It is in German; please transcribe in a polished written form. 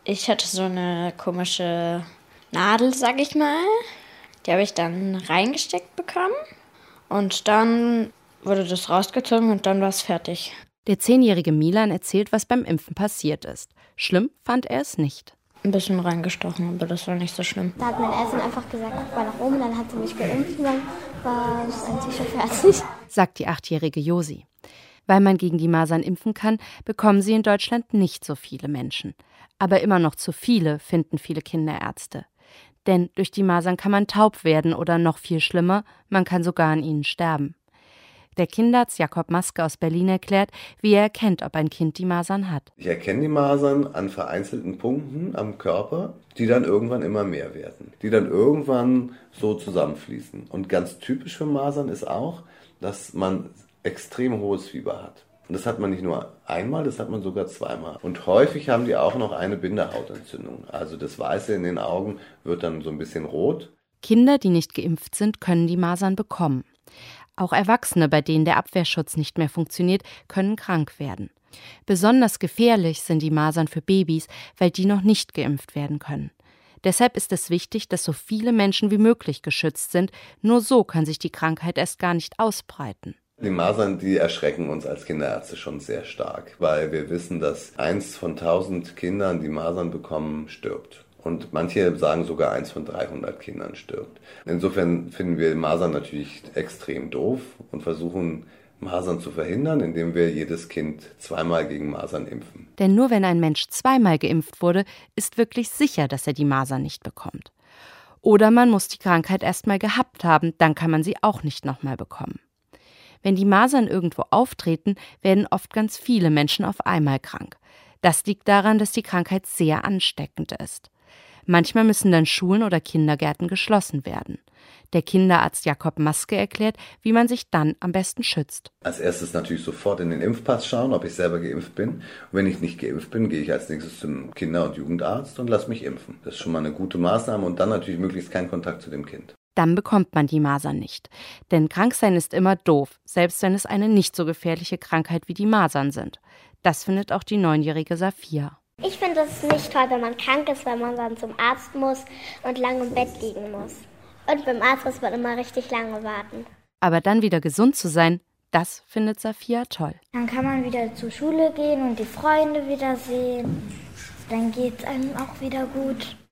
Ich hatte so eine komische Nadel, sag ich mal. Die habe ich dann reingesteckt bekommen. Und dann wurde das rausgezogen und dann war es fertig. Der 10-jährige Milan erzählt, was beim Impfen passiert ist. Schlimm fand er es nicht. Ein bisschen reingestochen, aber das war nicht so schlimm. Da hat meine Ärztin einfach gesagt, guck mal nach oben, dann hat sie mich geimpft und dann war es eigentlich schon fertig. Sagt die 8-jährige Josi. Weil man gegen die Masern impfen kann, bekommen sie in Deutschland nicht so viele Menschen. Aber immer noch zu viele, finden viele Kinderärzte. Denn durch die Masern kann man taub werden oder noch viel schlimmer, man kann sogar an ihnen sterben. Der Kinderarzt Jakob Maske aus Berlin erklärt, wie er erkennt, ob ein Kind die Masern hat. Ich erkenne die Masern an vereinzelten Punkten am Körper, die dann irgendwann immer mehr werden, die dann irgendwann so zusammenfließen. Und ganz typisch für Masern ist auch, dass man extrem hohes Fieber hat. Und das hat man nicht nur einmal, das hat man sogar zweimal. Und häufig haben die auch noch eine Bindehautentzündung. Also das Weiße in den Augen wird dann so ein bisschen rot. Kinder, die nicht geimpft sind, können die Masern bekommen. Auch Erwachsene, bei denen der Abwehrschutz nicht mehr funktioniert, können krank werden. Besonders gefährlich sind die Masern für Babys, weil die noch nicht geimpft werden können. Deshalb ist es wichtig, dass so viele Menschen wie möglich geschützt sind. Nur so kann sich die Krankheit erst gar nicht ausbreiten. Die Masern, die erschrecken uns als Kinderärzte schon sehr stark, weil wir wissen, dass 1 von 1000 Kindern, die Masern bekommen, stirbt. Und manche sagen sogar 1 von 300 Kindern stirbt. Insofern finden wir Masern natürlich extrem doof und versuchen, Masern zu verhindern, indem wir jedes Kind zweimal gegen Masern impfen. Denn nur wenn ein Mensch zweimal geimpft wurde, ist wirklich sicher, dass er die Masern nicht bekommt. Oder man muss die Krankheit erst mal gehabt haben, dann kann man sie auch nicht nochmal bekommen. Wenn die Masern irgendwo auftreten, werden oft ganz viele Menschen auf einmal krank. Das liegt daran, dass die Krankheit sehr ansteckend ist. Manchmal müssen dann Schulen oder Kindergärten geschlossen werden. Der Kinderarzt Jakob Maske erklärt, wie man sich dann am besten schützt. Als erstes natürlich sofort in den Impfpass schauen, ob ich selber geimpft bin. Und wenn ich nicht geimpft bin, gehe ich als nächstes zum Kinder- und Jugendarzt und lasse mich impfen. Das ist schon mal eine gute Maßnahme und dann natürlich möglichst keinen Kontakt zu dem Kind. Dann bekommt man die Masern nicht. Denn krank sein ist immer doof, selbst wenn es eine nicht so gefährliche Krankheit wie die Masern sind. Das findet auch die 9-jährige Safia. Ich finde es nicht toll, wenn man krank ist, wenn man dann zum Arzt muss und lange im Bett liegen muss. Und beim Arzt muss man immer richtig lange warten. Aber dann wieder gesund zu sein, das findet Safia toll. Dann kann man wieder zur Schule gehen und die Freunde wiedersehen. Dann geht es einem auch wieder gut.